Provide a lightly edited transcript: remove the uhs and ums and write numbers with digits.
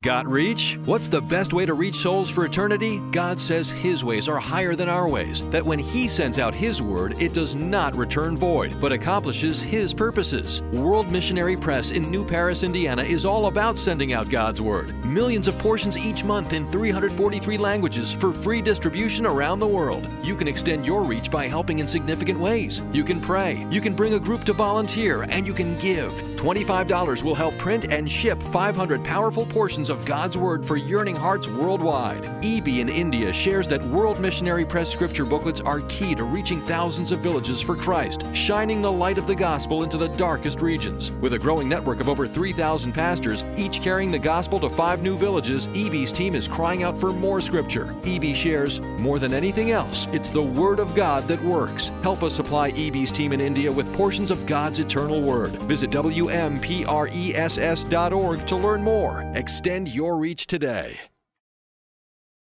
Got reach? What's the best way to reach souls for eternity? God says His ways are higher than our ways, that when He sends out His word, it does not return void, but accomplishes His purposes. World Missionary Press in New Paris, Indiana is all about sending out God's word. Millions of portions each month in 343 languages for free distribution around the world. You can extend your reach by helping in significant ways. You can pray, you can bring a group to volunteer, and you can give. $25 will help print and ship 500 powerful portions of God's Word for yearning hearts worldwide. EB in India shares that World Missionary Press scripture booklets are key to reaching thousands of villages for Christ, shining the light of the gospel into the darkest regions. With a growing network of over 3,000 pastors, each carrying the gospel to 5 new villages, EB's team is crying out for more scripture. EB shares, more than anything else, it's the Word of God that works. Help us supply EB's team in India with portions of God's eternal Word. Visit WMPRESS.org to learn more. Extend your reach today.